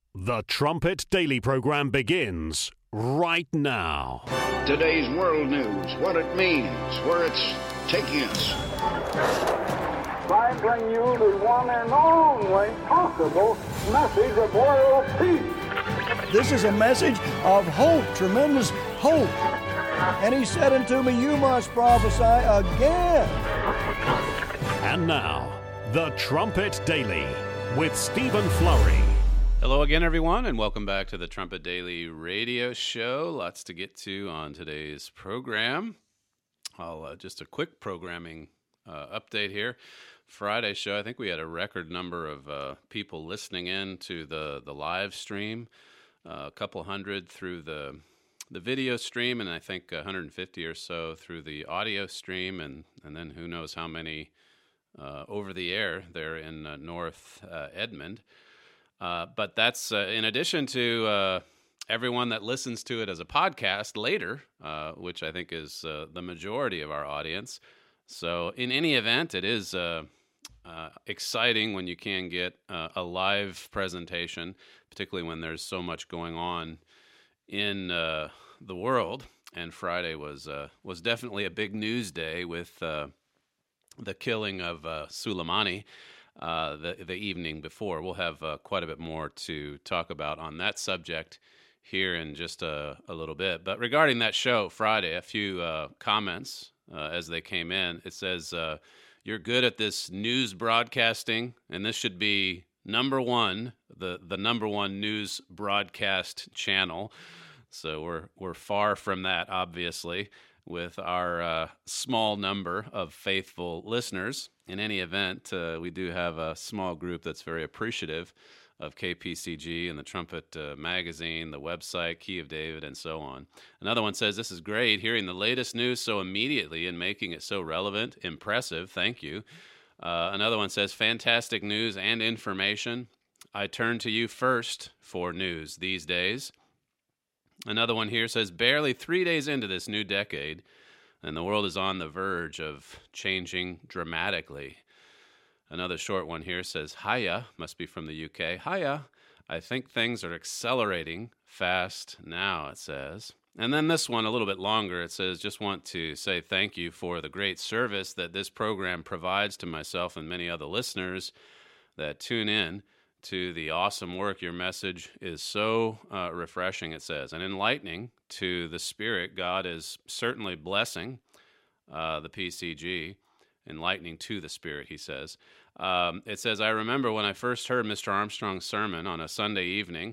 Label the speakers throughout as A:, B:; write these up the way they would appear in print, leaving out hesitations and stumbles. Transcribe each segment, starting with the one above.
A: The Trumpet Daily program begins right now.
B: Today's world news, what it means, where it's taking us.
C: I bring you the one and only possible message of world peace.
D: This is a message of hope, tremendous hope. And he said unto me, you must prophesy again.
A: And now, The Trumpet Daily with Stephen Flurry.
E: Hello again, everyone, and welcome back to the Trumpet Daily radio show. Lots to get to on today's program. Just a quick programming update here. Friday's show, I think we had a record number of people listening in to the live stream, a couple hundred through the video stream, and I think 150 or so through the audio stream, and then who knows how many over the air there in North Edmond. But that's in addition to everyone that listens to it as a podcast later, which I think is the majority of our audience. So in any event, it is exciting when you can get a live presentation, particularly when there's so much going on in the world. And Friday was definitely a big news day with the killing of Soleimani. The evening before. We'll have quite a bit more to talk about on that subject here in just a little bit. But regarding that show Friday, a few comments as they came in. It says, you're good at this news broadcasting, and this should be number one, the number one news broadcast channel. So we're far from that, obviously, with our small number of faithful listeners. In any event, we do have a small group that's very appreciative of KPCG and the Trumpet magazine, the website, Key of David, and so on. Another one says, this is great, hearing the latest news so immediately and making it so relevant. Impressive, thank you. Another one says, fantastic news and information. I turn to you first for news these days. Another one here says, barely 3 days into this new decade, and the world is on the verge of changing dramatically. Another short one here says, hiya, must be from the UK. Hiya, I think things are accelerating fast now, it says. And then this one, a little bit longer, it says, just want to say thank you for the great service that this program provides to myself and many other listeners that tune in to the awesome work. Your message is so refreshing, it says, and enlightening to the spirit. God is certainly blessing the PCG, enlightening to the spirit, he says. It says, I remember when I first heard Mr. Armstrong's sermon on a Sunday evening.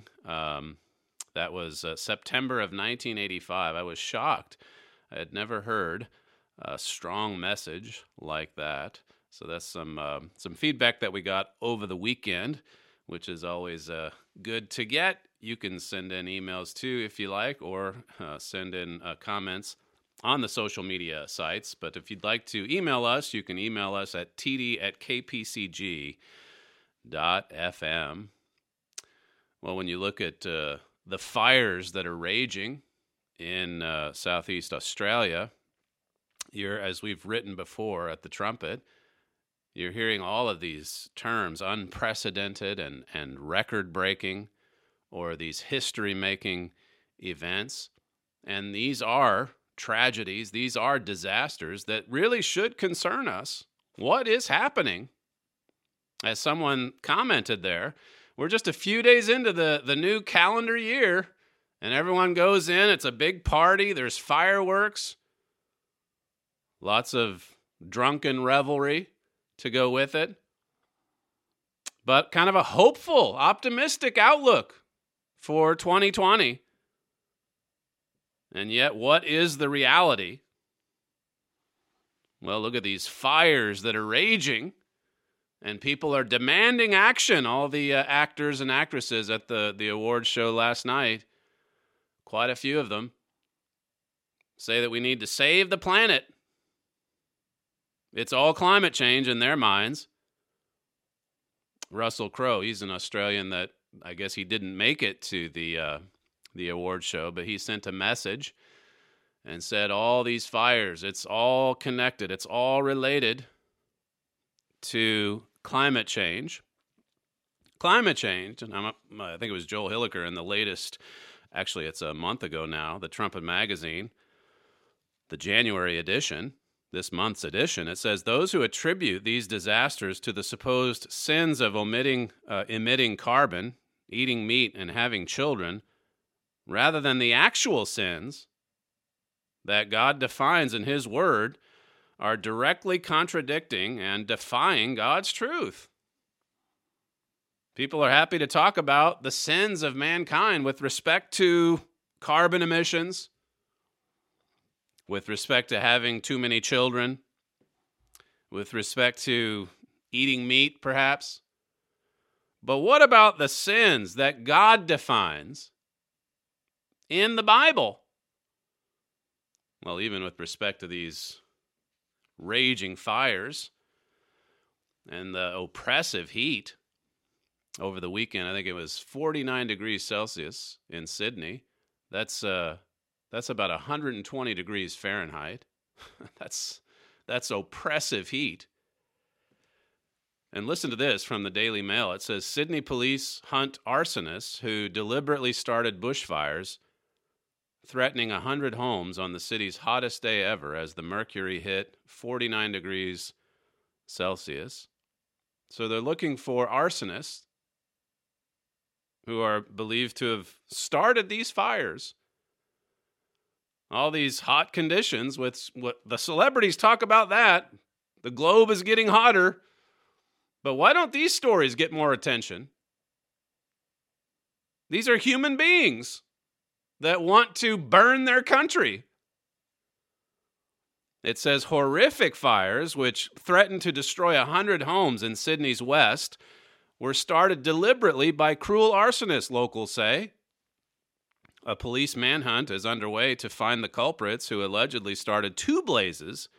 E: That was September of 1985. I was shocked. I had never heard a strong message like that. So that's some feedback that we got over the weekend, which is always good to get. You can send in emails too if you like, or send in comments on the social media sites. But if you'd like to email us, you can email us at td@kpcg.fm. Well, when you look at the fires that are raging in Southeast Australia, as we've written before at the Trumpet, you're hearing all of these terms, unprecedented and record-breaking, or these history-making events. And these are tragedies, these are disasters that really should concern us. What is happening? As someone commented there, we're just a few days into the new calendar year, and everyone goes in, it's a big party, there's fireworks, lots of drunken revelry to go with it, but kind of a hopeful, optimistic outlook for 2020. And yet, what is the reality? Well, look at these fires that are raging, and people are demanding action. All the actors and actresses at the awards show last night, quite a few of them, say that we need to save the planet. It's all climate change in their minds. Russell Crowe, he's an Australian that I guess he didn't make it to the award show, but he sent a message and said all these fires, it's all connected, it's all related to climate change. climate change, and I think it was Joel Hilliker in the latest, actually it's a month ago now, the Trumpet Magazine, the January edition, this month's edition, it says those who attribute these disasters to the supposed sins of emitting carbon, eating meat, and having children, rather than the actual sins that God defines in His Word, are directly contradicting and defying God's truth. People are happy to talk about the sins of mankind with respect to carbon emissions, with respect to having too many children, with respect to eating meat, perhaps. But what about the sins that God defines in the Bible? Well, even with respect to these raging fires and the oppressive heat over the weekend, I think it was 49 degrees Celsius in Sydney. That's about 120 degrees Fahrenheit. That's oppressive heat. And listen to this from the Daily Mail. It says, Sydney police hunt arsonists who deliberately started bushfires, threatening 100 homes on the city's hottest day ever as the mercury hit 49 degrees Celsius. So they're looking for arsonists who are believed to have started these fires. All these hot conditions, with what the celebrities talk about that. The globe is getting hotter. But why don't these stories get more attention? These are human beings that want to burn their country. It says horrific fires, which threatened to destroy 100 homes in Sydney's west, were started deliberately by cruel arsonists, locals say. A police manhunt is underway to find the culprits who allegedly started two blazes,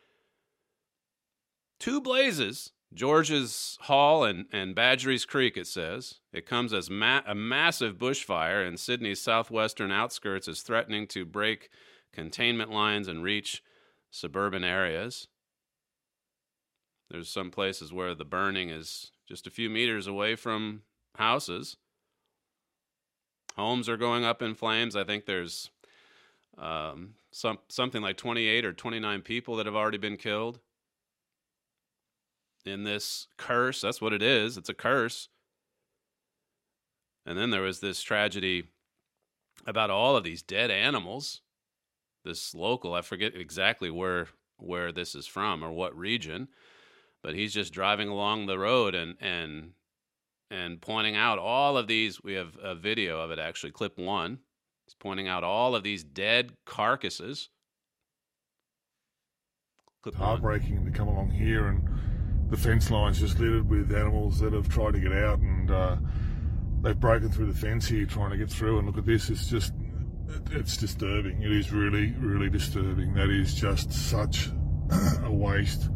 E: George's Hall and Badgerys Creek, it says. It comes as a massive bushfire in Sydney's southwestern outskirts is threatening to break containment lines and reach suburban areas. There's some places where the burning is just a few meters away from houses. Homes are going up in flames. I think there's something like 28 or 29 people that have already been killed in this curse. That's what it is. It's a curse. And then there was this tragedy about all of these dead animals. This local, I forget exactly where this is from or what region, but he's just driving along the road and pointing out all of these. We have a video of it, actually, clip 1. He's pointing out all of these dead carcasses.
F: Heartbreaking to come along here, and the fence line's just littered with animals that have tried to get out, and they've broken through the fence here trying to get through. And look at this, it's disturbing. It is really, really disturbing. That is just such a waste.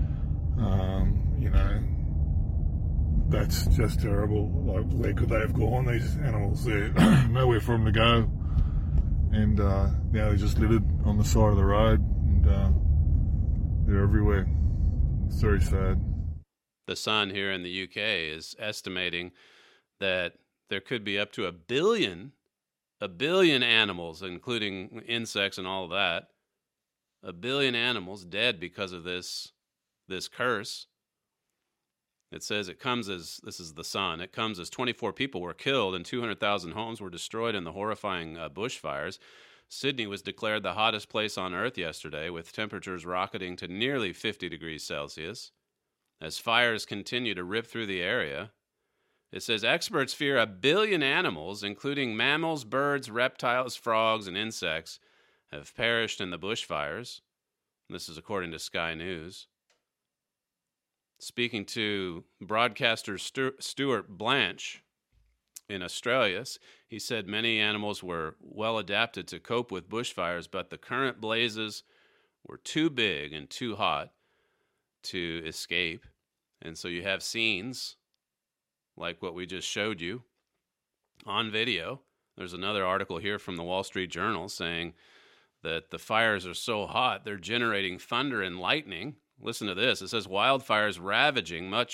F: That's just terrible. Like, where could they have gone, these animals? They're nowhere for them to go. And now they're just littered on the side of the road, and they're everywhere. It's very sad.
E: The Sun here in the UK is estimating that there could be up to a billion animals, including insects and all of that. 1 billion animals dead because of this curse. It says it comes as, this is the Sun, it comes as 24 people were killed and 200,000 homes were destroyed in the horrifying bushfires. Sydney was declared the hottest place on Earth yesterday, with temperatures rocketing to nearly 50 degrees Celsius. As fires continue to rip through the area, it says experts fear 1 billion animals, including mammals, birds, reptiles, frogs, and insects, have perished in the bushfires. This is according to Sky News. Speaking to broadcaster Stuart Blanche in Australia, he said many animals were well adapted to cope with bushfires, but the current blazes were too big and too hot to escape. And so you have scenes like what we just showed you on video. There's another article here from the Wall Street Journal saying that the fires are so hot, they're generating thunder and lightning. Listen to this. It says wildfires ravaging much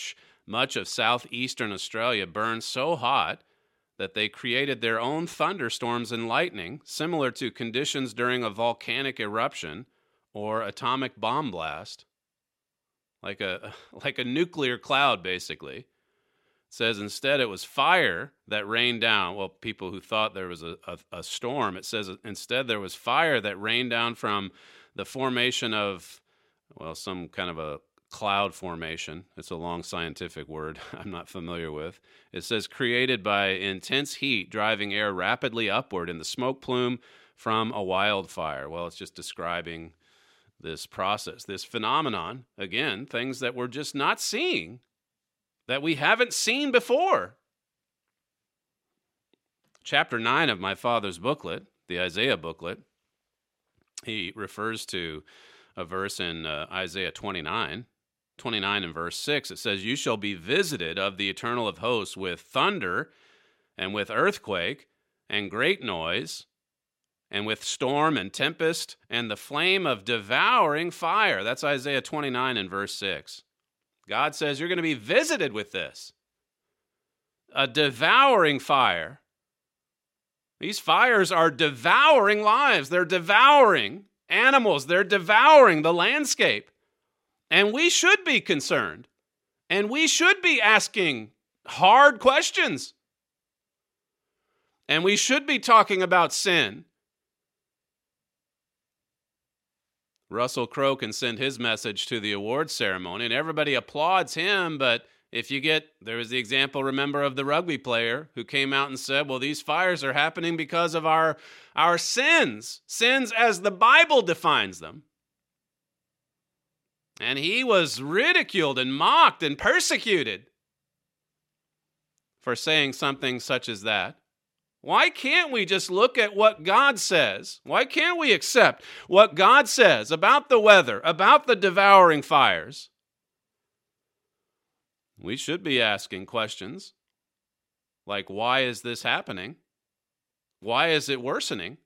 E: much of southeastern Australia burned so hot that they created their own thunderstorms and lightning, similar to conditions during a volcanic eruption or atomic bomb blast, like a nuclear cloud, basically. It says instead it was fire that rained down. Well, people who thought there was a storm, it says instead there was fire that rained down from the formation of, well, some kind of a cloud formation. It's a long scientific word I'm not familiar with. It says created by intense heat driving air rapidly upward in the smoke plume from a wildfire. Well, it's just describing this process, this phenomenon. Again, things that we're just not seeing, that we haven't seen before. Chapter 9 of my father's booklet, the Isaiah booklet, he refers to a verse in Isaiah 29 and verse 6. It says, "You shall be visited of the Eternal of hosts with thunder and with earthquake and great noise and with storm and tempest and the flame of devouring fire." That's Isaiah 29 and verse 6. God says you're going to be visited with this. A devouring fire. These fires are devouring lives. They're devouring animals. They're devouring the landscape. And we should be concerned. And we should be asking hard questions. And we should be talking about sin. Russell Crowe can send his message to the awards ceremony, and everybody applauds him, but there was the example, remember, of the rugby player who came out and said, well, these fires are happening because of our sins as the Bible defines them. And he was ridiculed and mocked and persecuted for saying something such as that. Why can't we just look at what God says? Why can't we accept what God says about the weather, about the devouring fires? We should be asking questions like, why is this happening? Why is it worsening?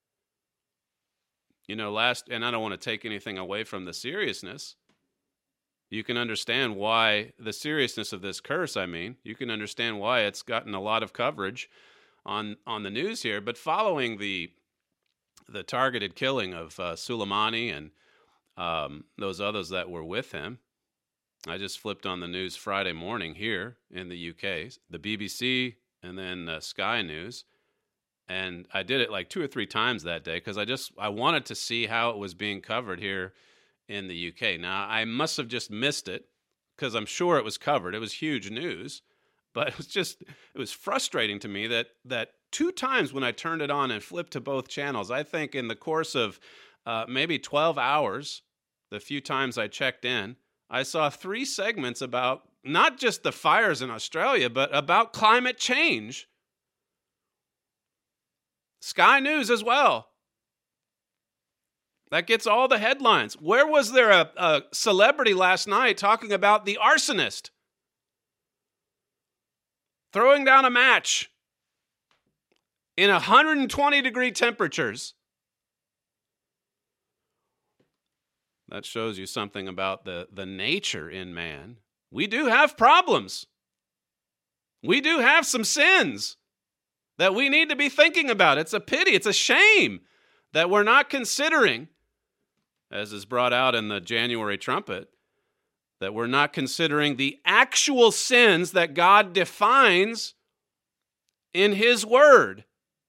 E: And I don't want to take anything away from the seriousness. You can understand why the seriousness of this curse, you can understand why it's gotten a lot of coverage on the news here, but following the targeted killing of Soleimani and those others that were with him, I just flipped on the news Friday morning here in the UK, the BBC and then Sky News, and I did it like 2 or 3 times that day because I wanted to see how it was being covered here in the UK. Now, I must have just missed it because I'm sure it was covered. It was huge news. But it was frustrating to me that 2 times when I turned it on and flipped to both channels, I think in the course of maybe 12 hours, the few times I checked in, I saw 3 segments about not just the fires in Australia, but about climate change. Sky News as well. That gets all the headlines. Where was there a celebrity last night talking about the arsonist throwing down a match in 120-degree temperatures? That shows you something about the nature in man. We do have problems. We do have some sins that we need to be thinking about. It's a pity. It's a shame that we're not considering, as is brought out in the January trumpet, that we're not considering the actual sins that God defines in His Word.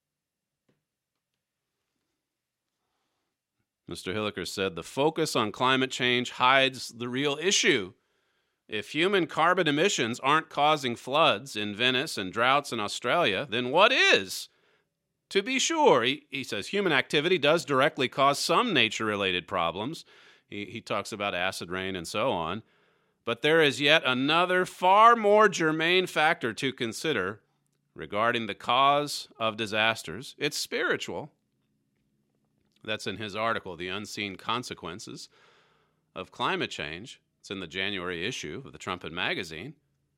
E: Mr. Hilliker said, the focus on climate change hides the real issue. If human carbon emissions aren't causing floods in Venice and droughts in Australia, then what is? To be sure, he says, human activity does directly cause some nature-related problems. He talks about acid rain and so on. But there is yet another far more germane factor to consider regarding the cause of disasters. It's spiritual. That's in his article, The Unseen Consequences of Climate Change. It's in the January issue of the Trumpet magazine.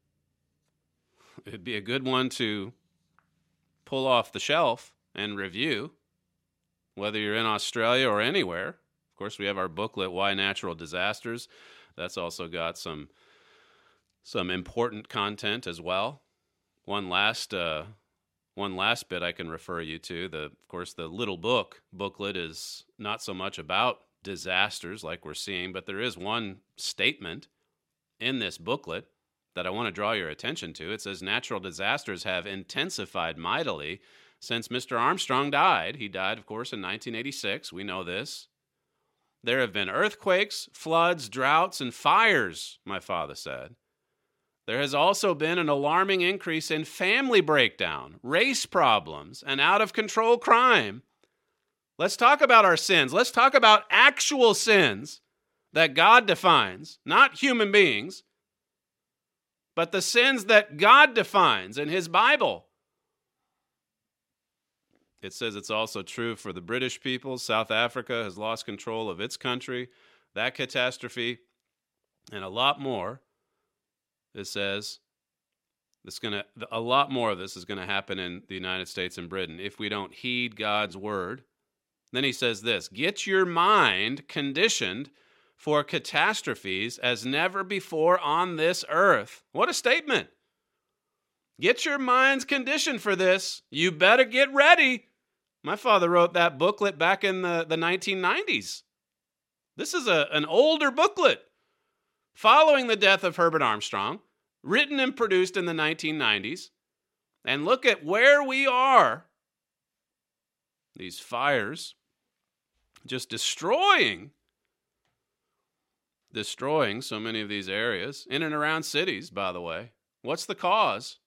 E: It'd be a good one to pull off the shelf and review, whether you're in Australia or anywhere. Of course, we have our booklet, Why Natural Disasters. That's also got some some important content as well. One last bit I can refer you to. Of course, the little booklet is not so much about disasters like we're seeing, but there is one statement in this booklet that I want to draw your attention to. It says natural disasters have intensified mightily since Mr. Armstrong died. He died, of course, in 1986. We know this. There have been earthquakes, floods, droughts, and fires, my father said. There has also been an alarming increase in family breakdown, race problems, and out-of-control crime. Let's talk about our sins. Let's talk about actual sins that God defines, not human beings, but the sins that God defines in His Bible. It says it's also true for the British people. South Africa has lost control of its country. That catastrophe, and a lot more. It says a lot more of this is going to happen in the United States and Britain if we don't heed God's word. Then he says this: get your mind conditioned for catastrophes as never before on this earth. What a statement. Get your minds conditioned for this. You better get ready. My father wrote that booklet back in the 1990s. This is an older booklet following the death of Herbert Armstrong, written and produced in the 1990s. And look at where we are. These fires just destroying so many of these areas, in and around cities, by the way. What's the cause?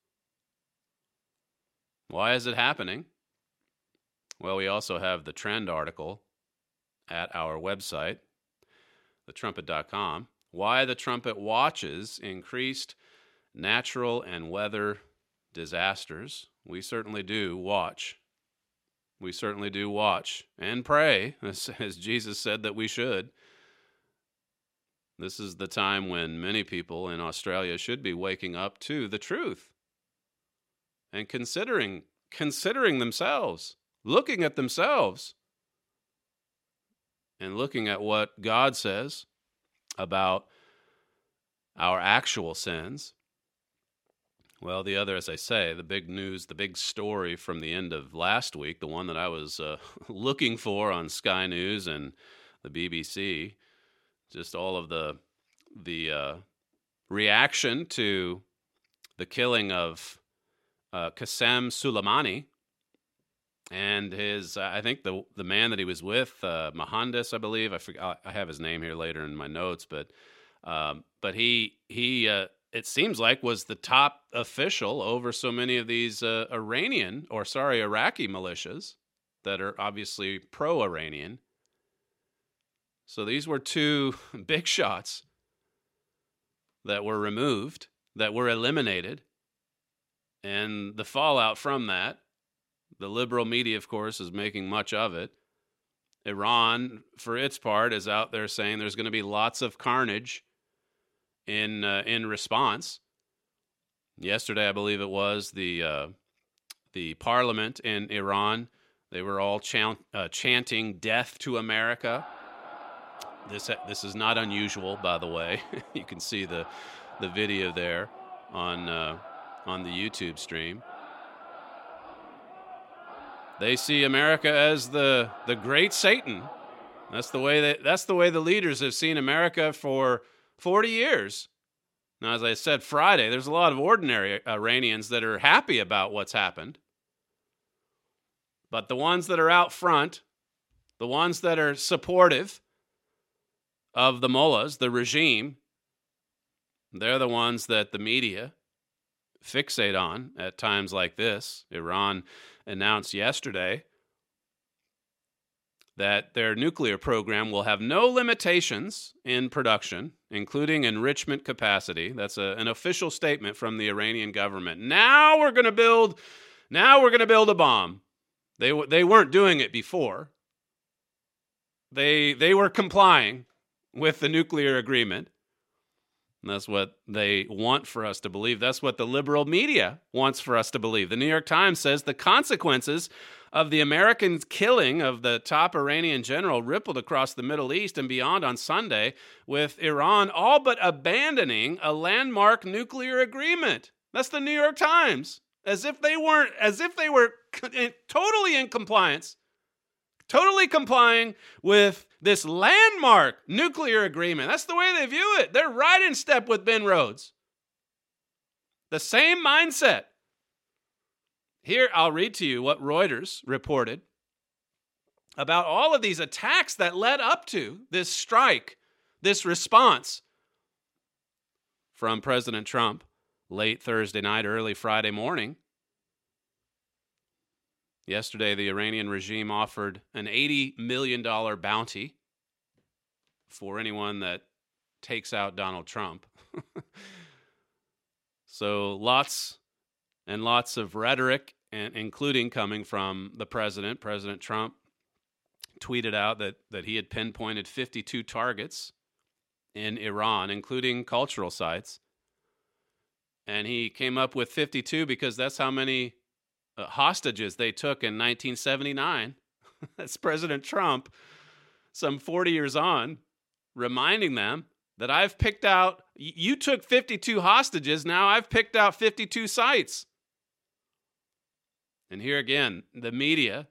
E: Why is it happening? Well, we also have the trend article at our website, thetrumpet.com. Why the Trumpet watches increased natural and weather disasters. We certainly do watch. We certainly do watch and pray, as Jesus said that we should. This is the time when many people in Australia should be waking up to the truth and considering themselves, looking at themselves, and looking at what God says about our actual sins. Well, as I say, the big news, the big story from the end of last week, the one that I was looking for on Sky News and the BBC, just all of the reaction to the killing of Qasem Soleimani and his, I think the man that he was with, Mohandas, I believe. I forget, I have his name here later in my notes, but he it seems like was the top official over so many of these Iraqi militias that are obviously pro-Iranian. So these were two big shots that were removed, that were eliminated, and the fallout from that, the liberal media, of course, is making much of it. Iran, for its part, is out there saying there's going to be lots of carnage in response. Yesterday, I believe it was, the parliament in Iran, they were all chanting "Death to America." This is not unusual, by the way. You can see the video there on the YouTube stream. They see America as the great Satan. That's the way the leaders have seen America for 40 years. Now, as I said Friday, there's a lot of ordinary Iranians that are happy about what's happened. But the ones that are out front, the ones that are supportive of the mullahs, the regime, they're the ones that the media fixate on at times like this. Iran announced yesterday that their nuclear program will have no limitations in production, including enrichment capacity. That's an official statement from the Iranian government. Now we're going to build a bomb. They weren't doing it before. They were complying with the nuclear agreement. And that's what they want for us to believe. That's what the liberal media wants for us to believe. The New York Times says the consequences of the American killing of the top Iranian general rippled across the Middle East and beyond on Sunday, with Iran all but abandoning a landmark nuclear agreement. That's the New York Times. As if they were totally in compliance, totally complying with this landmark nuclear agreement. That's the way they view it. They're right in step with Ben Rhodes. The same mindset. Here, I'll read to you what Reuters reported about all of these attacks that led up to this strike, this response from President Trump late Thursday night, early Friday morning. Yesterday, the Iranian regime offered an $80 million bounty for anyone that takes out Donald Trump. So lots and lots of rhetoric, and including coming from the president. President Trump tweeted out that he had pinpointed 52 targets in Iran, including cultural sites. And he came up with 52 because that's how many hostages they took in 1979. That's President Trump, some 40 years on, reminding them that I've picked out, you took 52 hostages, now I've picked out 52 sites. And here again, the media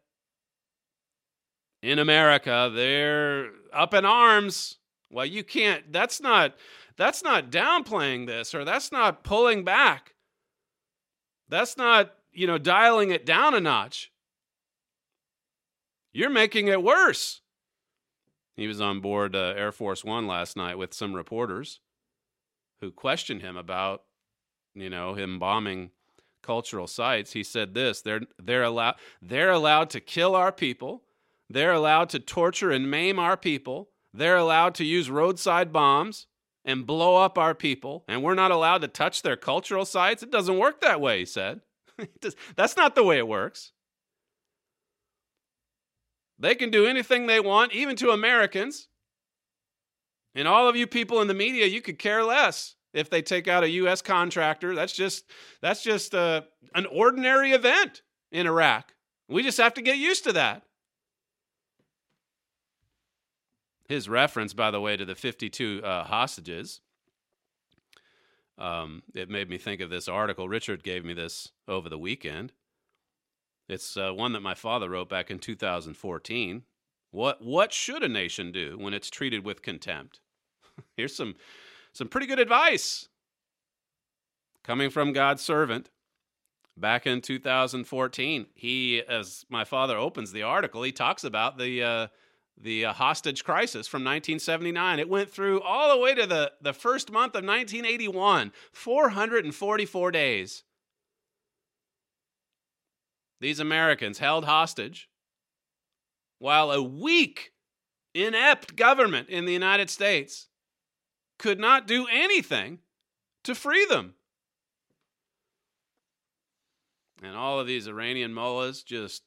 E: in America, they're up in arms. Well, you can't, that's not downplaying this, or that's not pulling back. That's not, dialing it down a notch. You're making it worse. He was on board Air Force One last night with some reporters who questioned him about, him bombing cultural sites. He said this: they're allowed to kill our people. They're allowed to torture and maim our people. They're allowed to use roadside bombs and blow up our people, and we're not allowed to touch their cultural sites. It doesn't work that way, he said. That's not the way it works. They can do anything they want, even to Americans. And all of you people in the media, you could care less if they take out a U.S. contractor. That's just an ordinary event in Iraq. We just have to get used to that. His reference, by the way, to the 52 hostages, it made me think of this article. Richard gave me this over the weekend. It's one that my father wrote back in 2014. What should a nation do when it's treated with contempt? Here's some pretty good advice coming from God's servant. Back in 2014, he, as my father opens the article, he talks about the hostage crisis from 1979. It went through all the way to the first month of 1981, 444 days. These Americans held hostage while a weak, inept government in the United States could not do anything to free them. And all of these Iranian mullahs just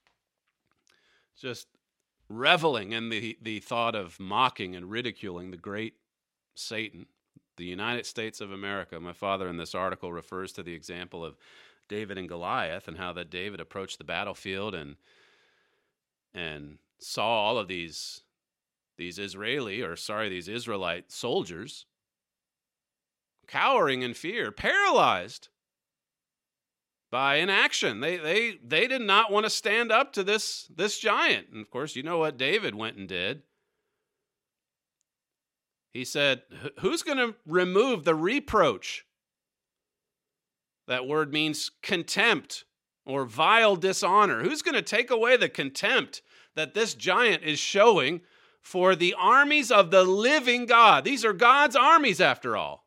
E: reveling in the thought of mocking and ridiculing the great Satan, the United States of America. My father in this article refers to the example of David and Goliath, and how that David approached the battlefield and saw all of these Israelite soldiers cowering in fear, paralyzed by inaction. They did not want to stand up to this giant. And of course, you know what David went and did. He said, who's going to remove the reproach? That word means contempt or vile dishonor. Who's going to take away the contempt that this giant is showing for the armies of the living God? These are God's armies, after all.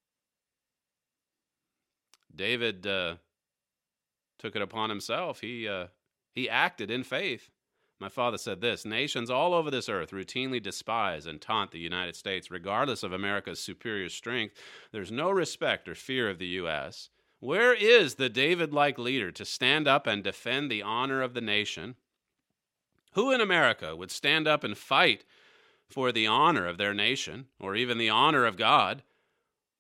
E: David took it upon himself. He acted in faith. My father said this: nations all over this earth routinely despise and taunt the United States, regardless of America's superior strength. There's no respect or fear of the U.S. Where is the David-like leader to stand up and defend the honor of the nation? Who in America would stand up and fight for the honor of their nation, or even the honor of God,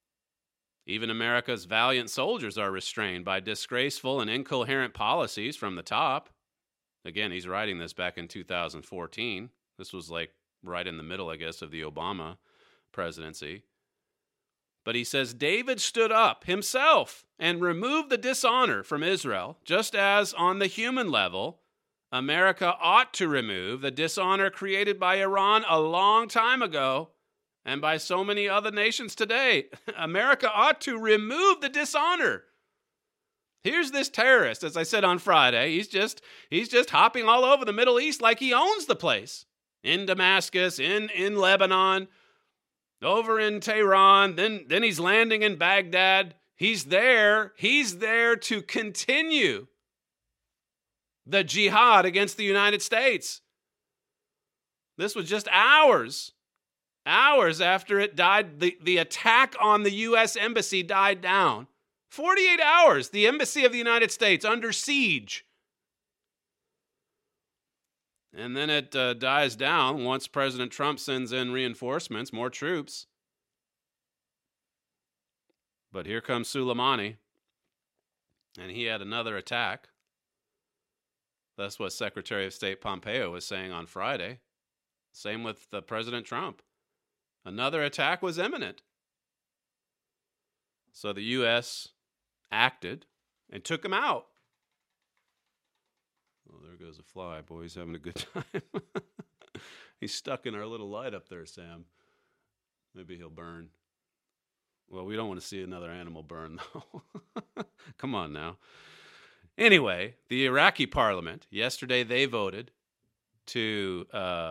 E: Even America's valiant soldiers are restrained by disgraceful and incoherent policies from the top. Again, he's writing this back in 2014. This was like right in the middle, I guess, of the Obama presidency. But he says David stood up himself and removed the dishonor from Israel, just as on the human level, America ought to remove the dishonor created by Iran a long time ago and by so many other nations today. America ought to remove the dishonor. Here's this terrorist, as I said on Friday, he's just hopping all over the Middle East like he owns the place. In Damascus, in Lebanon, over in Tehran, then he's landing in Baghdad. He's there to continue the jihad against the United States. This was just hours after it died, the attack on the U.S. Embassy died down. 48 hours, the Embassy of the United States under siege. And then it dies down once President Trump sends in reinforcements, more troops. But here comes Soleimani, and he had another attack. That's what Secretary of State Pompeo was saying on Friday. Same with President Trump. Another attack was imminent. So the U.S. acted and took him out. Oh, there goes a fly. Boy, he's having a good time. He's stuck in our little light up there, Sam. Maybe he'll burn. Well, we don't want to see another animal burn, though. Come on now. Anyway, the Iraqi parliament, yesterday they voted to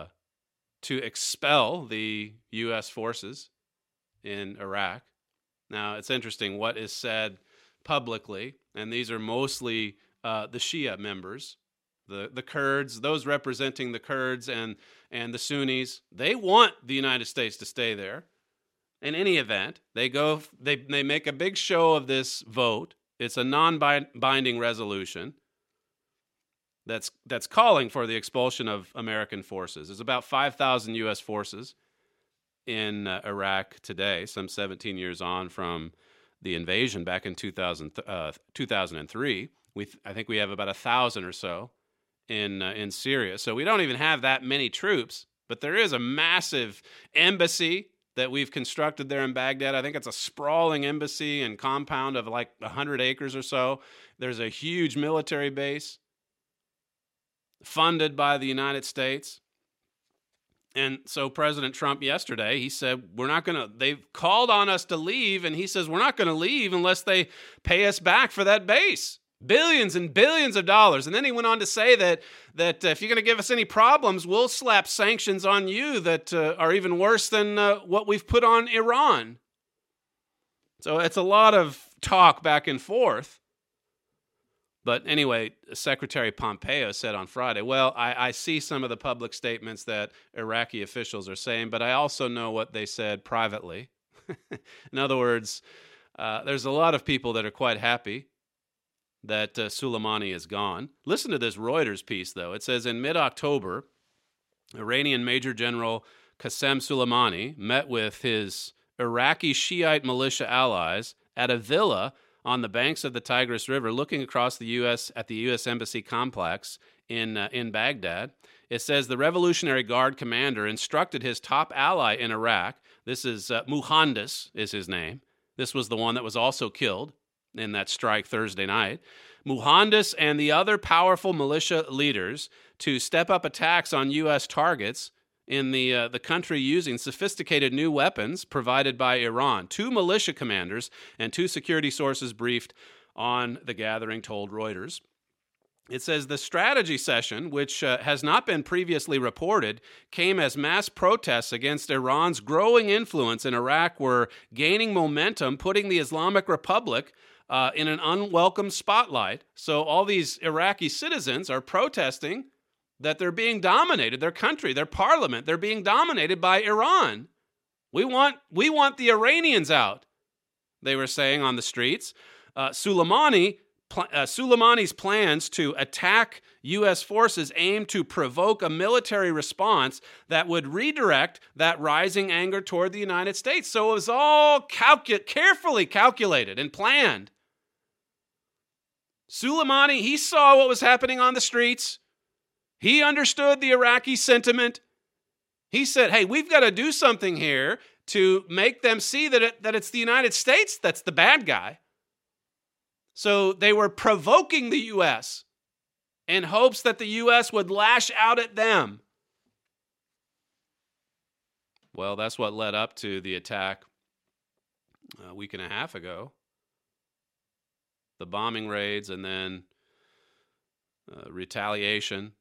E: expel the U.S. forces in Iraq. Now, it's interesting what is said publicly, and these are mostly the Shia members, the Kurds, those representing the Kurds and the Sunnis. They want the United States to stay there. In any event, they make a big show of this vote. It's a non-binding resolution that's calling for the expulsion of American forces. There's about 5,000 U.S. forces in Iraq today, some 17 years on from the invasion back in 2003. I think we have about 1,000 or so in Syria. So we don't even have that many troops, but there is a massive embassy that we've constructed there in Baghdad. I think it's a sprawling embassy and compound of like 100 acres or so. There's a huge military base funded by the United States. And so President Trump yesterday, he said, they've called on us to leave, and he says, we're not going to leave unless they pay us back for that base. Billions and billions of dollars. And then he went on to say that if you're going to give us any problems, we'll slap sanctions on you that are even worse than what we've put on Iran. So it's a lot of talk back and forth. But anyway, Secretary Pompeo said on Friday, well, I see some of the public statements that Iraqi officials are saying, but I also know what they said privately. In other words, there's a lot of people that are quite happy that Soleimani is gone. Listen to this Reuters piece, though. It says, in mid-October, Iranian Major General Qasem Soleimani met with his Iraqi Shiite militia allies at a villa on the banks of the Tigris River, looking across the U.S. at the U.S. Embassy complex in Baghdad. It says the Revolutionary Guard commander instructed his top ally in Iraq, this is Muhandis is his name. This was the one that was also killed in that strike Thursday night. Muhandis and the other powerful militia leaders to step up attacks on U.S. targets in the country using sophisticated new weapons provided by Iran. 2 militia commanders and 2 security sources briefed on the gathering told Reuters. It says the strategy session, which has not been previously reported, came as mass protests against Iran's growing influence in Iraq were gaining momentum, putting the Islamic Republic in an unwelcome spotlight. So all these Iraqi citizens are protesting that they're being dominated, their country, their parliament, they're being dominated by Iran. We want the Iranians out, they were saying on the streets. Soleimani Soleimani's plans to attack U.S. forces aimed to provoke a military response that would redirect that rising anger toward the United States. So it was all carefully calculated and planned. Soleimani, he saw what was happening on the streets. He understood the Iraqi sentiment. He said, hey, we've got to do something here to make them see that it's the United States that's the bad guy. So they were provoking the U.S. in hopes that the U.S. would lash out at them. Well, that's what led up to the attack a week and a half ago. The bombing raids and then retaliation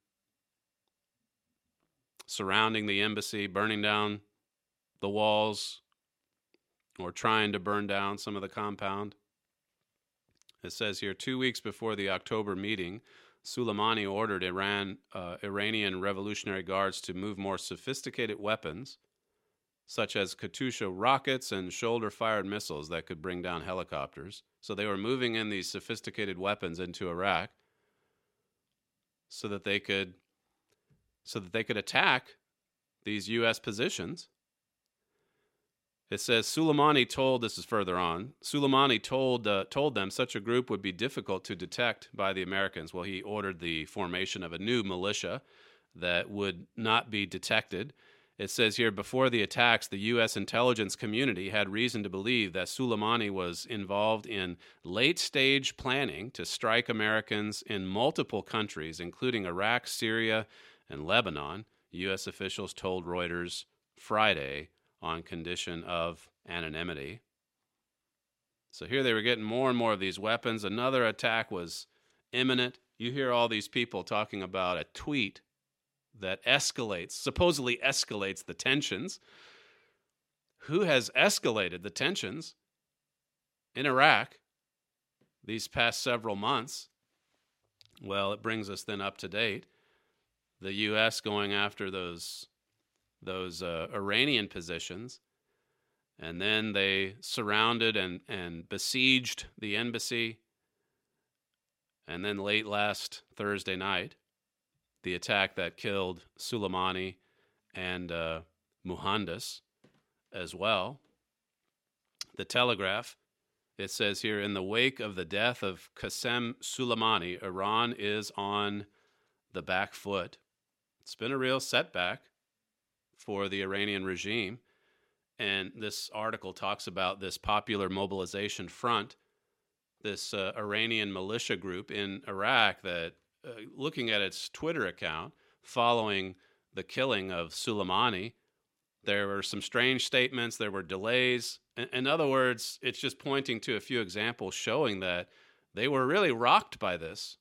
E: surrounding the embassy, burning down the walls, or trying to burn down some of the compound. It says here, 2 weeks before the October meeting, Soleimani ordered Iranian Revolutionary Guards to move more sophisticated weapons, such as Katyusha rockets and shoulder-fired missiles that could bring down helicopters. So they were moving in these sophisticated weapons into Iraq so that they could attack these U.S. positions. It says Soleimani told them such a group would be difficult to detect by the Americans. Well, he ordered the formation of a new militia that would not be detected. It says here, before the attacks, the U.S. intelligence community had reason to believe that Soleimani was involved in late-stage planning to strike Americans in multiple countries, including Iraq, Syria, and Lebanon, U.S. officials told Reuters Friday, on condition of anonymity. So here they were getting more and more of these weapons. Another attack was imminent. You hear all these people talking about a tweet that supposedly escalates the tensions. Who has escalated the tensions in Iraq these past several months? Well, it brings us then up to date. The U.S. going after those Iranian positions, and then they surrounded and besieged the embassy, and then late last Thursday night, the attack that killed Soleimani and Muhandis as well. The Telegraph, it says here, in the wake of the death of Qasem Soleimani, Iran is on the back foot. It's been a real setback for the Iranian regime. And this article talks about this Popular Mobilization Front, this Iranian militia group in Iraq that, looking at its Twitter account following the killing of Soleimani, there were some strange statements, there were delays. In other words, it's just pointing to a few examples showing that they were really rocked by this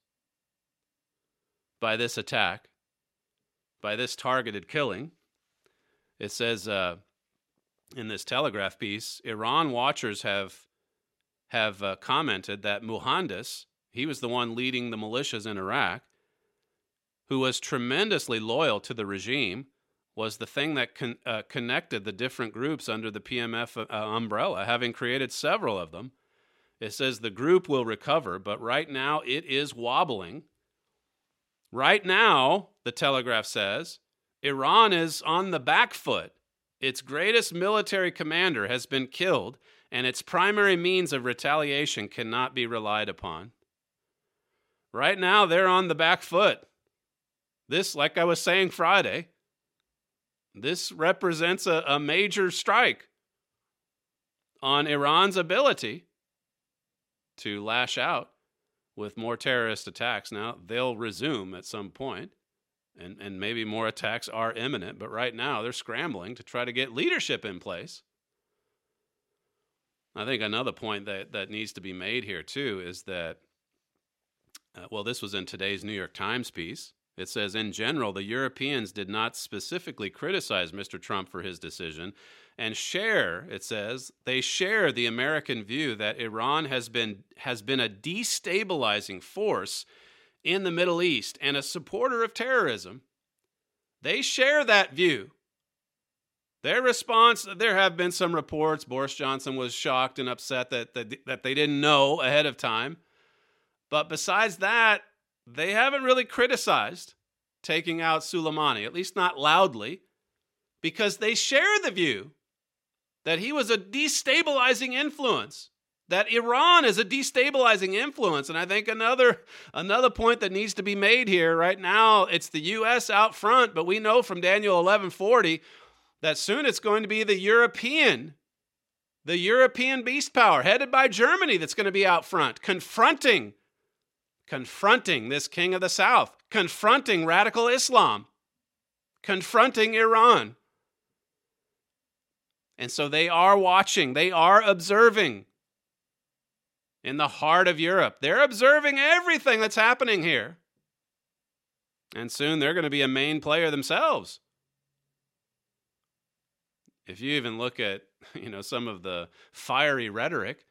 E: attack, by this targeted killing. It says in this Telegraph piece, Iran watchers have commented that Muhandis, he was the one leading the militias in Iraq, who was tremendously loyal to the regime, was the thing that connected the different groups under the PMF umbrella, having created several of them. It says the group will recover, but right now it is wobbling. Right now, the Telegraph says, Iran is on the back foot. Its greatest military commander has been killed, and its primary means of retaliation cannot be relied upon. Right now, they're on the back foot. This, like I was saying Friday, this represents a major strike on Iran's ability to lash out with more terrorist attacks. Now, they'll resume at some point. And maybe more attacks are imminent, but right now they're scrambling to try to get leadership in place. I think another point that needs to be made here, too, is that, this was in today's New York Times piece. It says, in general, the Europeans did not specifically criticize Mr. Trump for his decision and they share the American view that Iran has been a destabilizing force in the Middle East and a supporter of terrorism. They share that view. Their response, there have been some reports, Boris Johnson was shocked and upset that they didn't know ahead of time But besides that, they haven't really criticized taking out Soleimani, at least not loudly, because they share the view that he was a destabilizing influence, that Iran is a destabilizing influence. And I think another point that needs to be made here right now, it's the U.S. out front, but we know from Daniel 11:40 that soon it's going to be the European beast power headed by Germany that's going to be out front, confronting this king of the South, confronting radical Islam, confronting Iran. And so they are watching, they are observing in the heart of Europe. They're observing everything that's happening here. And soon they're going to be a main player themselves. If you even look at, some of the fiery rhetoric,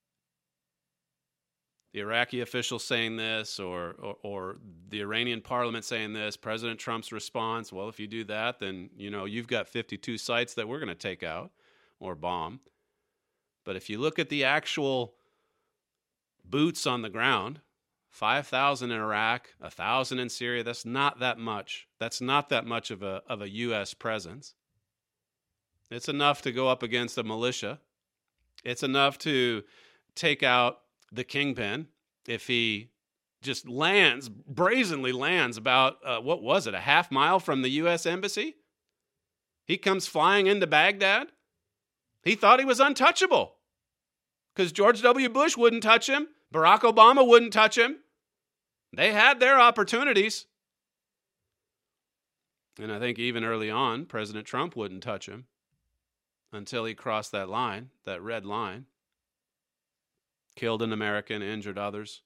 E: the Iraqi officials saying this, or the Iranian parliament saying this, President Trump's response, well, if you do that, then, you've got 52 sites that we're going to take out or bomb. But if you look at the actual boots on the ground, 5,000 in Iraq, 1,000 in Syria, that's not that much. That's not that much of a U.S. presence. It's enough to go up against a militia. It's enough to take out the kingpin if he just brazenly lands about, a half mile from the U.S. Embassy? He comes flying into Baghdad. He thought he was untouchable because George W. Bush wouldn't touch him. Barack Obama wouldn't touch him. They had their opportunities. And I think even early on, President Trump wouldn't touch him until he crossed that line, that red line. Killed an American, injured others.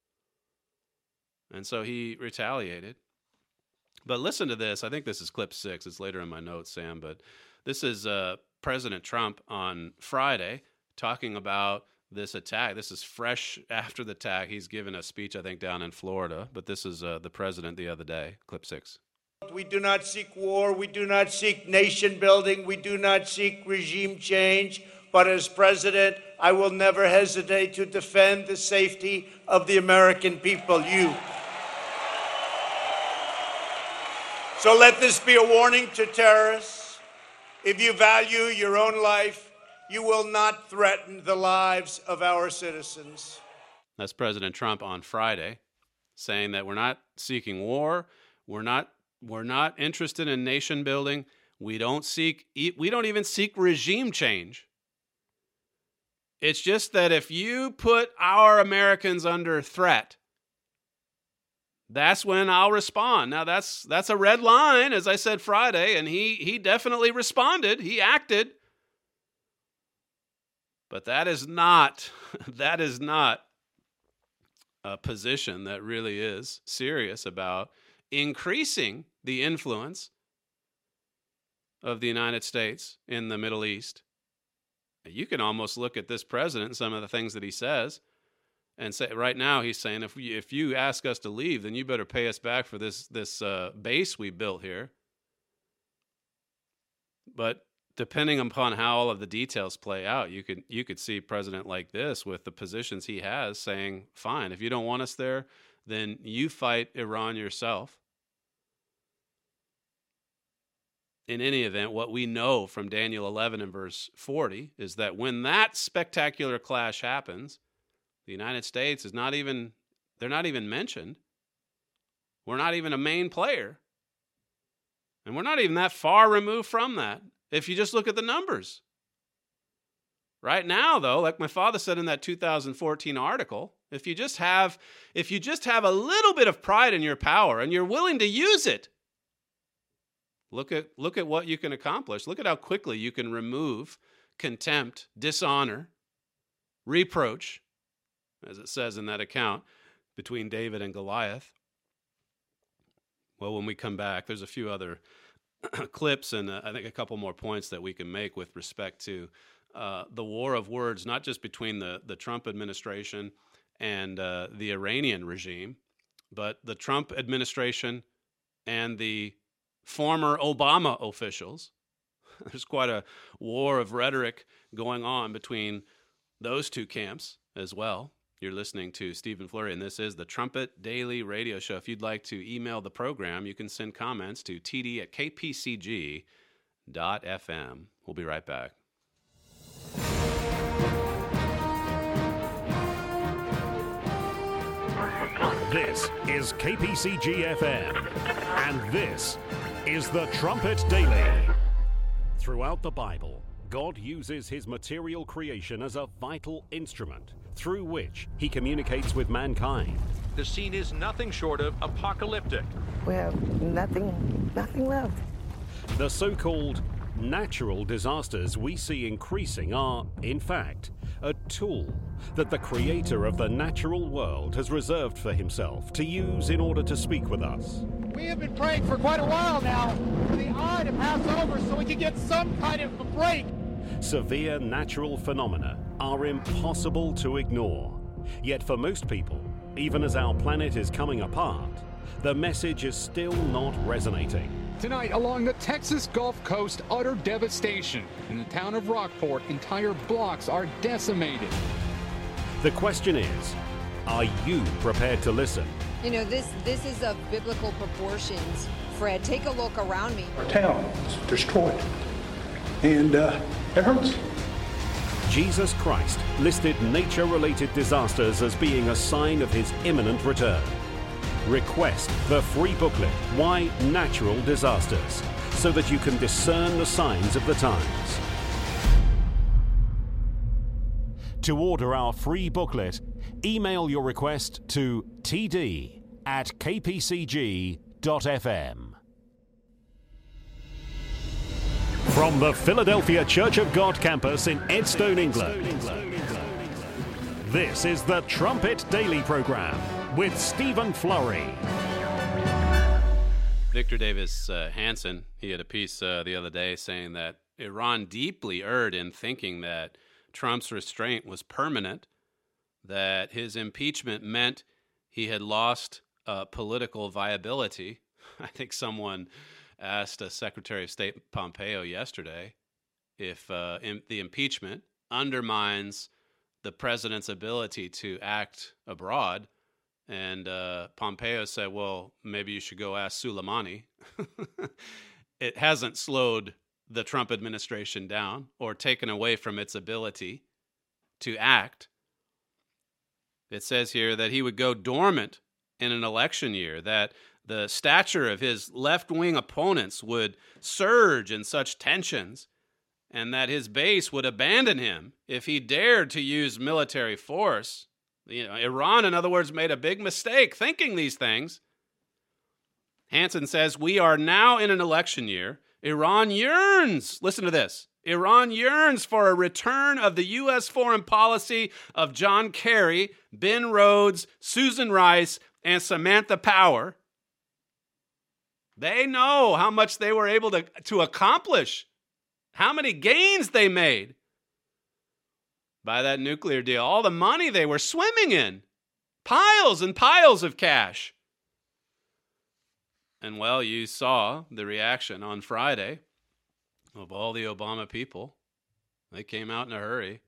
E: And so he retaliated. But listen to this. I think this is clip 6. It's later in my notes, Sam. But this is President Trump on Friday talking about this attack. This is fresh after the attack. He's given a speech, I think, down in Florida. But this is the president the other day. Clip 6.
G: We do not seek war. We do not seek nation building. We do not seek regime change. But as president, I will never hesitate to defend the safety of the American people, you. So let this be a warning to terrorists. If you value your own life, you will not threaten the lives of our citizens.
E: That's President Trump on Friday saying that we're not seeking war. We're not interested in nation building. We don't even seek regime change. It's just that if you put our Americans under threat, that's when I'll respond. Now that's a red line, as I said Friday, and he definitely responded. He acted. But that is not a position that really is serious about increasing the influence of the United States in the Middle East. You can almost look at this president and some of the things that he says and say, right now he's saying, if you ask us to leave, then you better pay us back for this base we built here. But depending upon how all of the details play out, you could see a president like this with the positions he has saying, fine, if you don't want us there, then you fight Iran yourself. In any event, what we know from Daniel 11 and verse 40 is that when that spectacular clash happens, the United States they're not even mentioned. We're not even a main player. And we're not even that far removed from that, if you just look at the numbers. Right now, though, like my father said in that 2014 article, if you just have a little bit of pride in your power and you're willing to use it, look at what you can accomplish. Look at how quickly you can remove contempt, dishonor, reproach, as it says in that account between David and Goliath. Well, when we come back, there's a few other clips and I think a couple more points that we can make with respect to the war of words, not just between the Trump administration and the Iranian regime, but the Trump administration and the former Obama officials. There's quite a war of rhetoric going on between those two camps as well. You're listening to Stephen Flurry, and this is the Trumpet Daily Radio Show. If you'd like to email the program, you can send comments to td@kpcg.fm. We'll be right back.
A: This is KPCG-FM, and this is the Trumpet Daily. Throughout the Bible, God uses his material creation as a vital instrument through which he communicates with mankind.
H: The scene is nothing short of apocalyptic.
I: We have nothing left.
A: The so-called natural disasters we see increasing are, in fact, a tool that the creator of the natural world has reserved for himself to use in order to speak with us.
J: We have been praying for quite a while now for the eye to pass over so we can get some kind of a break.
A: Severe natural phenomena are impossible to ignore. Yet for most people, even as our planet is coming apart, the message is still not resonating.
K: Tonight, along the Texas Gulf Coast, utter devastation. In the town of Rockport, entire blocks are decimated.
A: The question is, are you prepared to listen?
L: You know, this is of biblical proportions. Fred, take a look around me.
M: Our town is destroyed, and it hurts.
A: Jesus Christ listed nature-related disasters as being a sign of his imminent return. Request the free booklet, Why Natural Disasters, so that you can discern the signs of the times. To order our free booklet, email your request to td@kpcg.fm. From the Philadelphia Church of God campus in Edstone, England, this is the Trumpet Daily Program with Stephen Flurry.
E: Victor Davis Hanson, he had a piece the other day saying that Iran deeply erred in thinking that Trump's restraint was permanent, that his impeachment meant he had lost political viability. I think someone asked Secretary of State Pompeo yesterday if the impeachment undermines the president's ability to act abroad. And Pompeo said, well, maybe you should go ask Soleimani. It hasn't slowed the Trump administration down or taken away from its ability to act. It says here that he would go dormant in an election year, that the stature of his left-wing opponents would surge in such tensions, and that his base would abandon him if he dared to use military force. You know, Iran, in other words, made a big mistake thinking these things. Hansen says, we are now in an election year. Iran yearns, listen to this, Iran yearns for a return of the U.S. foreign policy of John Kerry, Ben Rhodes, Susan Rice, and Samantha Power. They know how much they were able to accomplish, how many gains they made by that nuclear deal, all the money they were swimming in, piles and piles of cash. And well, you saw the reaction on Friday of all the Obama people. They came out in a hurry,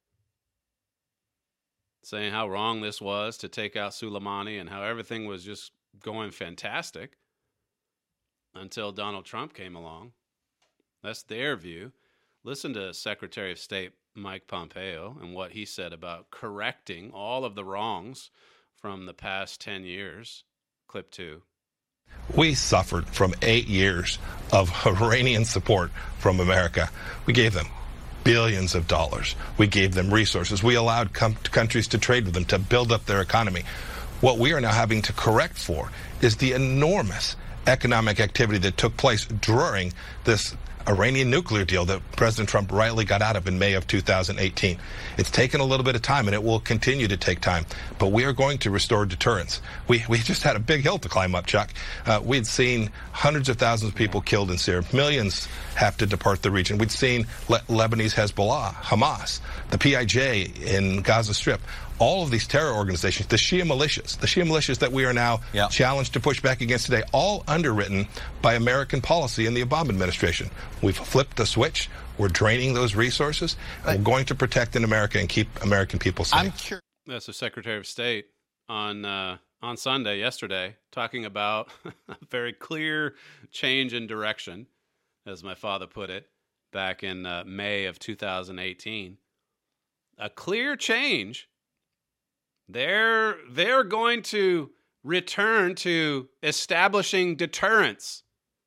E: saying how wrong this was to take out Soleimani and how everything was just going fantastic until Donald Trump came along. That's their view. Listen to Secretary of State Mike Pompeo and what he said about correcting all of the wrongs from the past 10 years. Clip 2.
N: We suffered from 8 years of Iranian support from America. We gave them billions of dollars. We gave them resources. We allowed countries to trade with them, to build up their economy. What we are now having to correct for is the enormous economic activity that took place during this Iranian nuclear deal that President Trump rightly got out of in May of 2018. It's taken a little bit of time, and it will continue to take time, but we are going to restore deterrence. We just had a big hill to climb up, Chuck. We'd seen hundreds of thousands of people killed in Syria. Millions have to depart the region. We'd seen Lebanese Hezbollah, Hamas, the PIJ in Gaza Strip. All of these terror organizations, the Shia militias that we are now challenged to push back against today, all underwritten by American policy in the Obama administration. We've flipped the switch. We're draining those resources. And we're going to protect in America and keep American people safe.
E: That's the Secretary of State on Sunday, yesterday, talking about a very clear change in direction, as my father put it, back in May of 2018. A clear change. They're going to return to establishing deterrence.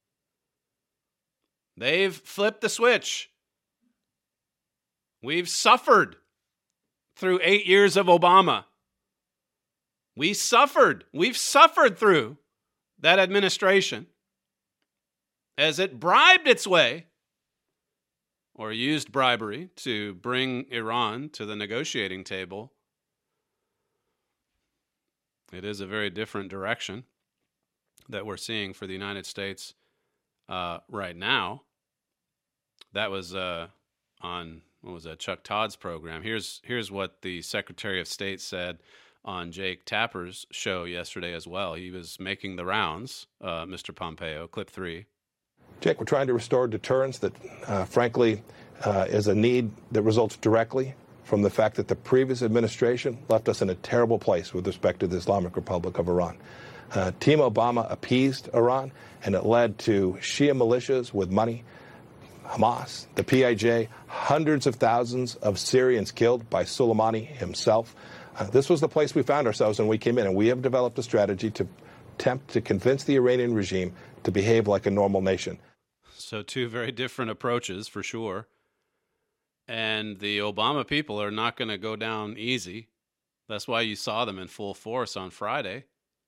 E: They've flipped the switch. We've suffered through 8 years of Obama. We've suffered through that administration as it bribed its way or used bribery to bring Iran to the negotiating table. It is a very different direction that we're seeing for the United States right now. That was on, what was that, Chuck Todd's program. Here's what the Secretary of State said on Jake Tapper's show yesterday as well. He was making the rounds, Mr. Pompeo, clip 3.
N: Jake, we're trying to restore deterrence that, frankly, is a need that results directly from the fact that the previous administration left us in a terrible place with respect to the Islamic Republic of Iran. Team Obama appeased Iran, and it led to Shia militias with money, Hamas, the PIJ, hundreds of thousands of Syrians killed by Soleimani himself. This was the place we found ourselves when we came in, and we have developed a strategy to attempt to convince the Iranian regime to behave like a normal nation.
E: So two very different approaches, for sure. And the Obama people are not going to go down easy. That's why you saw them in full force on Friday.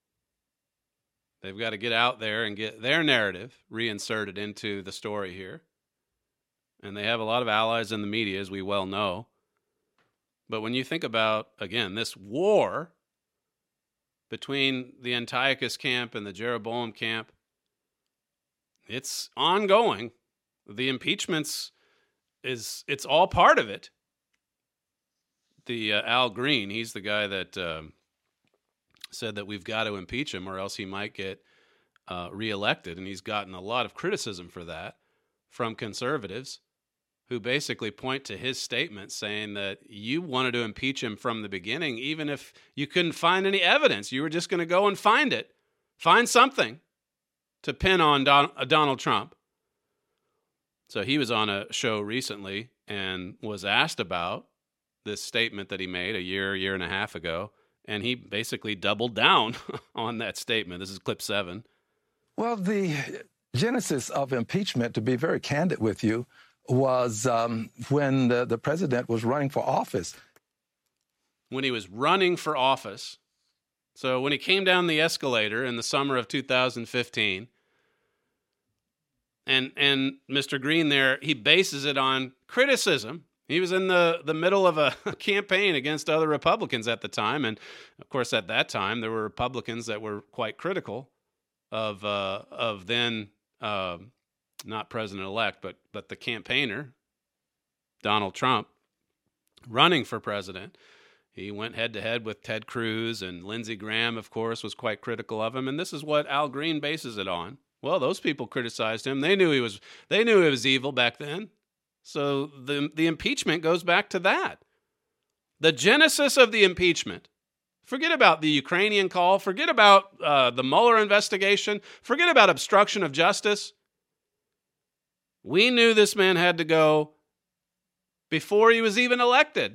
E: They've got to get out there and get their narrative reinserted into the story here. And they have a lot of allies in the media, as we well know. But when you think about, again, this war between the Antiochus camp and the Jeroboam camp, it's ongoing. The impeachments, it's all part of it. The Al Green, he's the guy that said that we've got to impeach him or else he might get reelected. And he's gotten a lot of criticism for that from conservatives who basically point to his statement saying that you wanted to impeach him from the beginning, even if you couldn't find any evidence. You were just going to go and find it. Find something to pin on Donald Trump. So he was on a show recently and was asked about this statement that he made a year and a half ago, and he basically doubled down on that statement. This is clip 7.
O: Well, the genesis of impeachment, to be very candid with you, was when the president was running for office.
E: When he was running for office. So when he came down the escalator in the summer of 2015, and Mr. Green there, he bases it on criticism. He was in the middle of a campaign against other Republicans at the time. And, of course, at that time, there were Republicans that were quite critical of then not president-elect, but the campaigner, Donald Trump, running for president. He went head-to-head with Ted Cruz, and Lindsey Graham, of course, was quite critical of him. And this is what Al Green bases it on. Well, those people criticized him. They knew he was evil back then. So the impeachment goes back to that. The genesis of the impeachment. Forget about the Ukrainian call. Forget about the Mueller investigation. Forget about obstruction of justice. We knew this man had to go before he was even elected.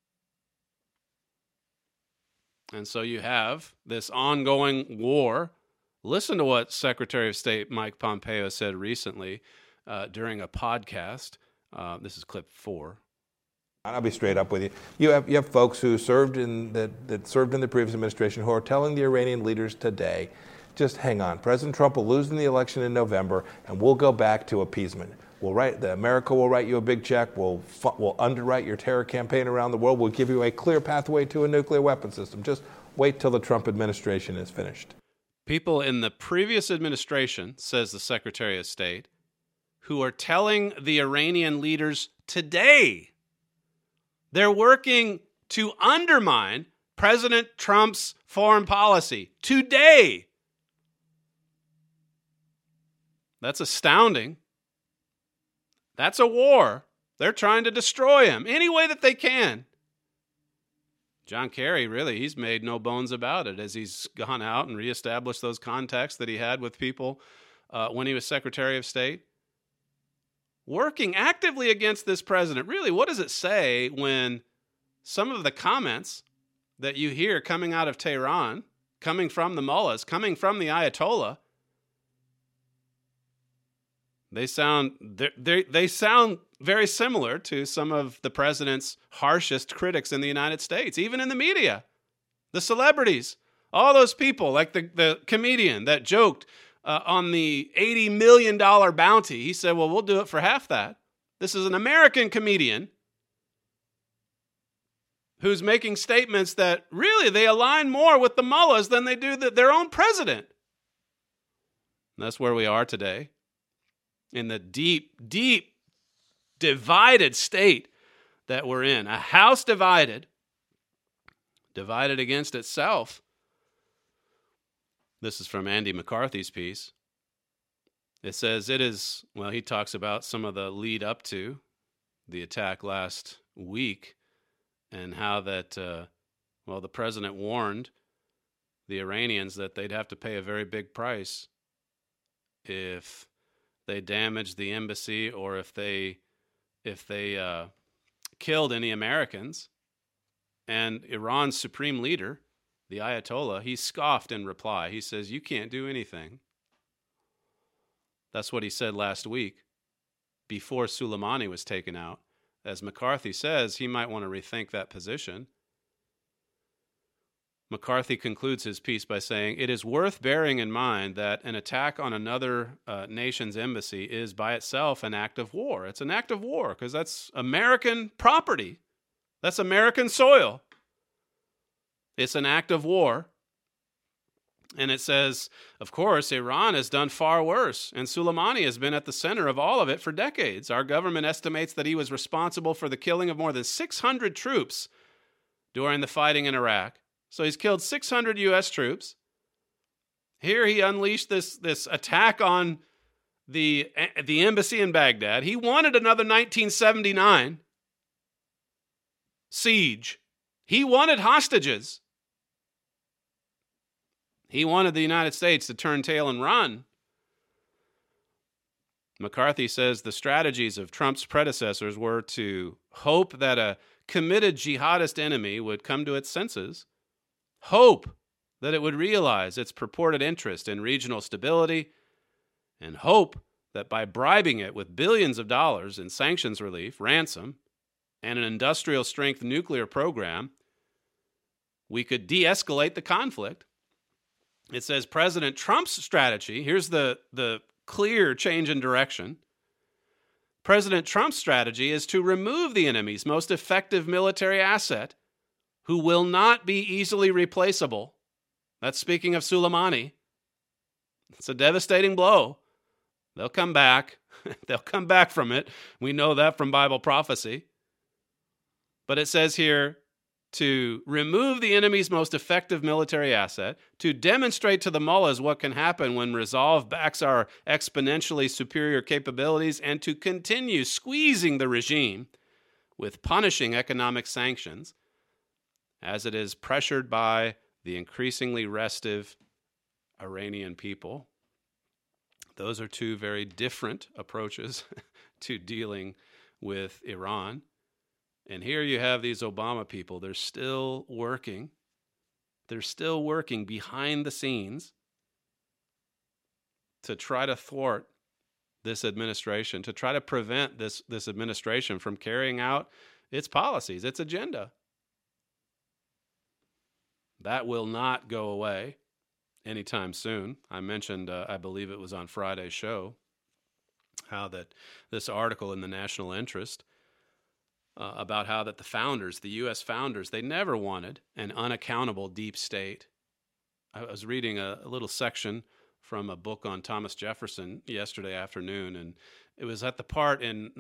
E: And so you have this ongoing war. Listen to what Secretary of State Mike Pompeo said recently during a podcast. This is clip 4.
N: I'll be straight up with you. You have folks who served that served in the previous administration who are telling the Iranian leaders today, just hang on. President Trump will lose in the election in November, and we'll go back to appeasement. America will write you a big check. We'll underwrite your terror campaign around the world. We'll give you a clear pathway to a nuclear weapon system. Just wait till the Trump administration is finished.
E: People in the previous administration, says the Secretary of State, who are telling the Iranian leaders today they're working to undermine President Trump's foreign policy today. That's astounding. That's a war. They're trying to destroy him any way that they can. John Kerry, really, he's made no bones about it as he's gone out and reestablished those contacts that he had with people when he was Secretary of State. Working actively against this president. Really, what does it say when some of the comments that you hear coming out of Tehran, coming from the mullahs, coming from the Ayatollah, they sound very similar to some of the president's harshest critics in the United States, even in the media, the celebrities, all those people, like the comedian that joked on the $80 million bounty. He said, well, we'll do it for half that. This is an American comedian who's making statements that really they align more with the mullahs than they do their own president. And that's where we are today, in the deep, deep divided state that we're in. A house divided against itself. This is from Andy McCarthy's piece. It says it is, well, he talks about some of the lead up to the attack last week and how that, the president warned the Iranians that they'd have to pay a very big price if they damaged the embassy or if they killed any Americans. And Iran's supreme leader, the Ayatollah, he scoffed in reply. He says, you can't do anything. That's what he said last week before Soleimani was taken out. As McCarthy says, he might want to rethink that position. McCarthy concludes his piece by saying, it is worth bearing in mind that an attack on another nation's embassy is by itself an act of war. It's an act of war because that's American property. That's American soil. It's an act of war. And it says, of course, Iran has done far worse, and Soleimani has been at the center of all of it for decades. Our government estimates that he was responsible for the killing of more than 600 troops during the fighting in Iraq. So he's killed 600 U.S. troops. Here he unleashed this attack on the embassy in Baghdad. He wanted another 1979 siege. He wanted hostages. He wanted the United States to turn tail and run. McCarthy says the strategies of Trump's predecessors were to hope that a committed jihadist enemy would come to its senses, hope that it would realize its purported interest in regional stability, and hope that by bribing it with billions of dollars in sanctions relief, ransom, and an industrial-strength nuclear program, we could de-escalate the conflict. It says President Trump's strategy, here's the clear change in direction. President Trump's strategy is to remove the enemy's most effective military asset, who will not be easily replaceable. That's speaking of Soleimani. It's a devastating blow. They'll come back. They'll come back from it. We know that from Bible prophecy. But it says here, to remove the enemy's most effective military asset, to demonstrate to the mullahs what can happen when resolve backs our exponentially superior capabilities, and to continue squeezing the regime with punishing economic sanctions as it is pressured by the increasingly restive Iranian people. Those are two very different approaches to dealing with Iran. And here you have these Obama people. They're still working. They're still working behind the scenes to try to thwart this administration, to try to prevent this administration from carrying out its policies, its agenda. That will not go away anytime soon. I mentioned, I believe it was on Friday's show, how that this article in the National Interest about how that the founders, the U.S. founders, they never wanted an unaccountable deep state. I was reading a little section from a book on Thomas Jefferson yesterday afternoon, and it was at the part in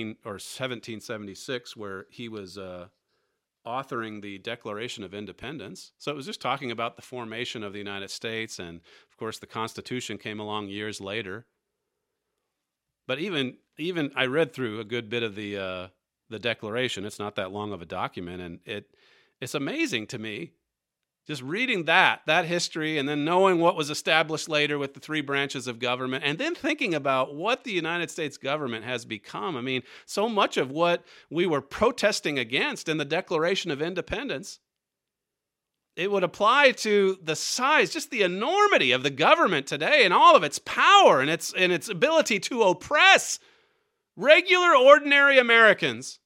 E: 1776 where he was authoring the Declaration of Independence. So it was just talking about the formation of the United States, and of course the Constitution came along years later. But even I read through a good bit of the Declaration. It's not that long of a document, and It's amazing to me, just reading that history and then knowing what was established later with the three branches of government, and then thinking about what the United States government has become. I mean, so much of what we were protesting against in the Declaration of Independence, it would apply to the size, just the enormity of the government today and all of its power and its ability to oppress regular, ordinary Americans.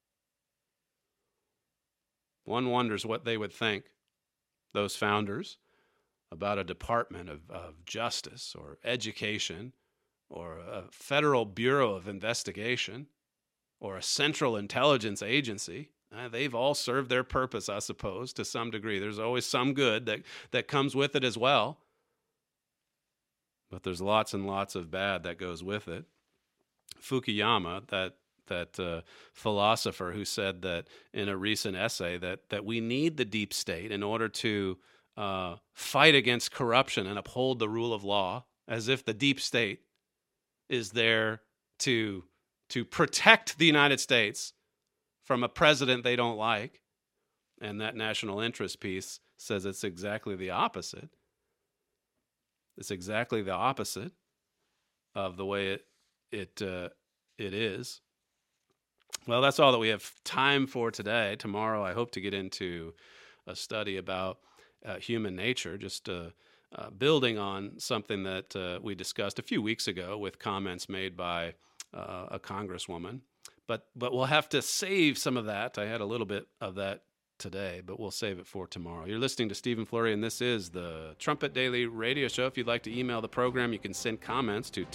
E: One wonders what they would think, those founders, about a Department of Justice or Education or a Federal Bureau of Investigation or a Central Intelligence Agency. They've all served their purpose, I suppose, to some degree. There's always some good that comes with it as well. But there's lots and lots of bad that goes with it. Fukuyama, that philosopher who said that in a recent essay that we need the deep state in order to fight against corruption and uphold the rule of law, as if the deep state is there to protect the United States from a president they don't like. And that national interest piece says it's exactly the opposite. It's exactly the opposite of the way it is. Well, that's all that we have time for today. Tomorrow, I hope to get into a study about human nature, just building on something that we discussed a few weeks ago with comments made by a congresswoman. But we'll have to save some of that. I had a little bit of that today, but we'll save it for tomorrow. You're listening to Stephen Flurry, and this is the Trumpet Daily Radio Show. If you'd like to email the program, you can send comments to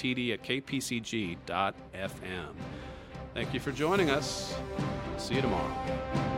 E: td@kpcg.fm. Thank you for joining us. See you tomorrow.